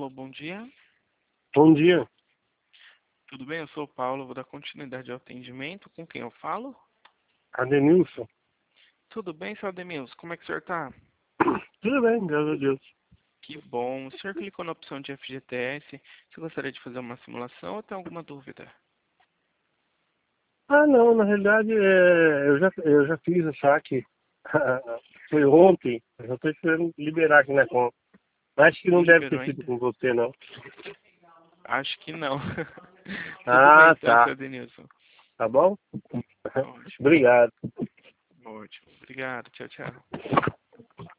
Alô, bom dia. Bom dia, Tudo bem? Eu sou o Paulo, vou dar continuidade ao atendimento. Com quem eu falo? Adenilson. Tudo bem, seu Ademilson? Como é que o senhor tá? Tudo bem, graças a Deus. Que bom. O senhor clicou na opção de FGTS. Você gostaria de fazer uma simulação ou tem alguma dúvida? Ah, não, na realidade eu já fiz o saque. Foi ontem, eu já estou esperando liberar aqui na conta. Acho que não deve ter Liberou sido ainda? com você, não. Acho que não. Tudo bem Ah, então, seu tá. Adenilson. Tá bom? Ótimo, Obrigado. ótimo. Obrigado. Tchau, tchau.